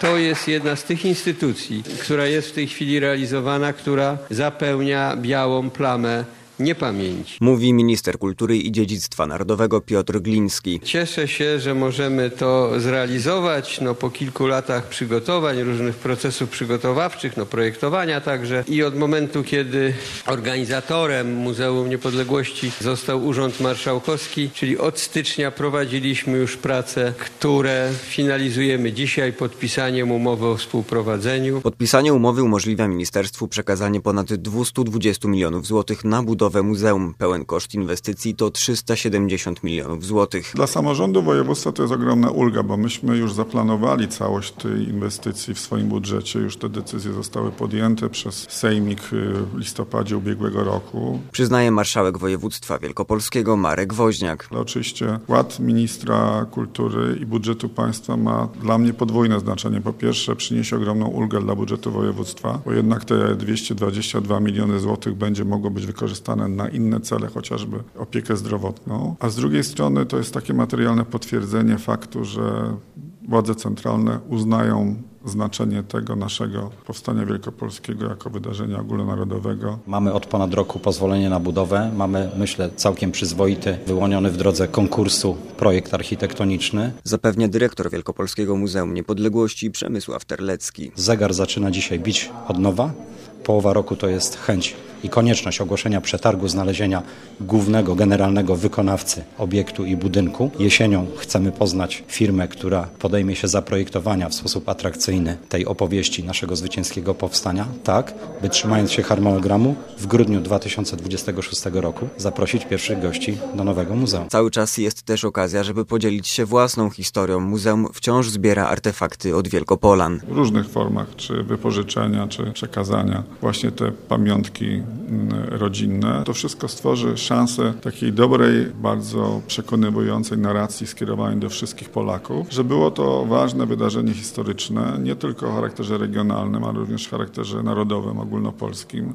To jest jedna z tych instytucji, która jest w tej chwili realizowana, która zapełnia białą plamę niepamięci. Mówi minister kultury i dziedzictwa narodowego Piotr Gliński. Cieszę się, że możemy to zrealizować po kilku latach przygotowań, różnych procesów przygotowawczych, projektowania także. I od momentu, kiedy organizatorem Muzeum Niepodległości został Urząd Marszałkowski, czyli od stycznia prowadziliśmy już prace, które finalizujemy dzisiaj podpisaniem umowy o współprowadzeniu. Podpisanie umowy umożliwia ministerstwu przekazanie ponad 220 milionów złotych na budowę muzeum. Pełen koszt inwestycji to 370 milionów złotych. Dla samorządu województwa to jest ogromna ulga, bo myśmy już zaplanowali całość tej inwestycji w swoim budżecie. Już te decyzje zostały podjęte przez Sejmik w listopadzie ubiegłego roku. Przyznaje marszałek województwa wielkopolskiego Marek Woźniak. Ale oczywiście wkład ministra kultury i budżetu państwa ma dla mnie podwójne znaczenie. Po pierwsze, przyniesie ogromną ulgę dla budżetu województwa, bo jednak te 222 miliony złotych będzie mogło być wykorzystane na inne cele, chociażby opiekę zdrowotną. A z drugiej strony to jest takie materialne potwierdzenie faktu, że władze centralne uznają znaczenie tego naszego powstania wielkopolskiego jako wydarzenia ogólnonarodowego. Mamy od ponad roku pozwolenie na budowę. Mamy, myślę, całkiem przyzwoity, wyłoniony w drodze konkursu projekt architektoniczny. Zapewnia dyrektor Wielkopolskiego Muzeum Niepodległości Przemysław Terlecki. Zegar zaczyna dzisiaj bić od nowa. Połowa roku to jest chęć i konieczność ogłoszenia przetargu, znalezienia głównego, generalnego wykonawcy obiektu i budynku. Jesienią chcemy poznać firmę, która podejmie się zaprojektowania w sposób atrakcyjny tej opowieści naszego zwycięskiego powstania, tak, by trzymając się harmonogramu w grudniu 2026 roku zaprosić pierwszych gości do nowego muzeum. Cały czas jest też okazja, żeby podzielić się własną historią. Muzeum wciąż zbiera artefakty od Wielkopolan. W różnych formach, czy wypożyczenia, czy przekazania. Właśnie te pamiątki rodzinne. To wszystko stworzy szansę takiej dobrej, bardzo przekonywującej narracji skierowanej do wszystkich Polaków, że było to ważne wydarzenie historyczne, nie tylko o charakterze regionalnym, ale również w charakterze narodowym, ogólnopolskim.